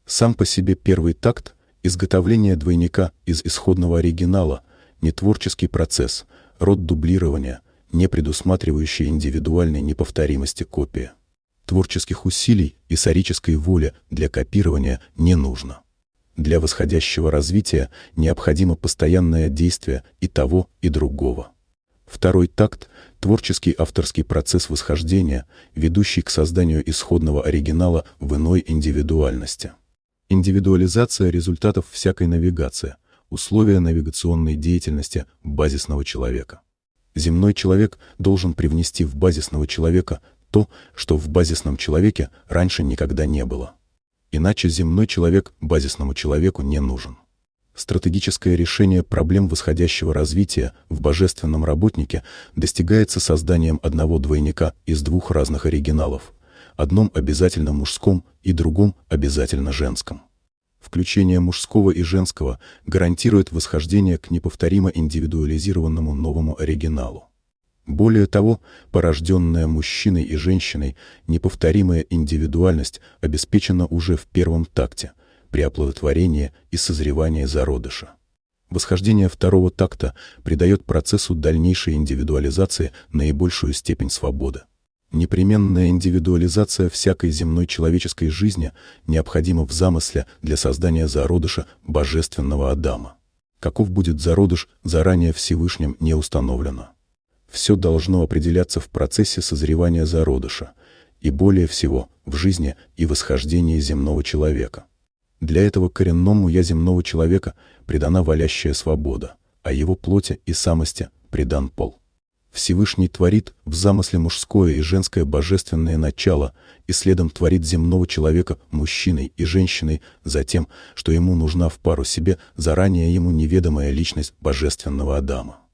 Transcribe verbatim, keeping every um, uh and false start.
Сам по себе первый такт — изготовление двойника из исходного оригинала, не творческий процесс, род дублирования, не предусматривающий индивидуальной неповторимости копии. Творческих усилий и сарической воли для копирования не нужно. Для восходящего развития необходимо постоянное действие и того, и другого. Второй такт — творческий авторский процесс восхождения, ведущий к созданию исходного оригинала в иной индивидуальности. Индивидуализация результатов всякой навигации, условия навигационной деятельности базисного человека. Земной человек должен привнести в базисного человека то, что в базисном человеке раньше никогда не было. Иначе земной человек базисному человеку не нужен. Стратегическое решение проблем восходящего развития в божественном работнике достигается созданием одного двойника из двух разных оригиналов, одном обязательно мужском и другом обязательно женском. Включение мужского и женского гарантирует восхождение к неповторимо индивидуализированному новому оригиналу. Более того, порожденная мужчиной и женщиной неповторимая индивидуальность обеспечена уже в первом такте, при оплодотворении и созревании зародыша. Восхождение второго такта придает процессу дальнейшей индивидуализации наибольшую степень свободы. Непременная индивидуализация всякой земной человеческой жизни необходима в замысле для создания зародыша божественного Адама. Каков будет зародыш, заранее Всевышним не установлено. Все должно определяться в процессе созревания зародыша, и более всего в жизни и восхождении земного человека. Для этого коренному «я» земного человека придана валящая свобода, а его плоти и самости придан пол. Всевышний творит в замысле мужское и женское божественное начало и следом творит земного человека мужчиной и женщиной за тем, что ему нужна в пару себе заранее ему неведомая личность божественного Адама.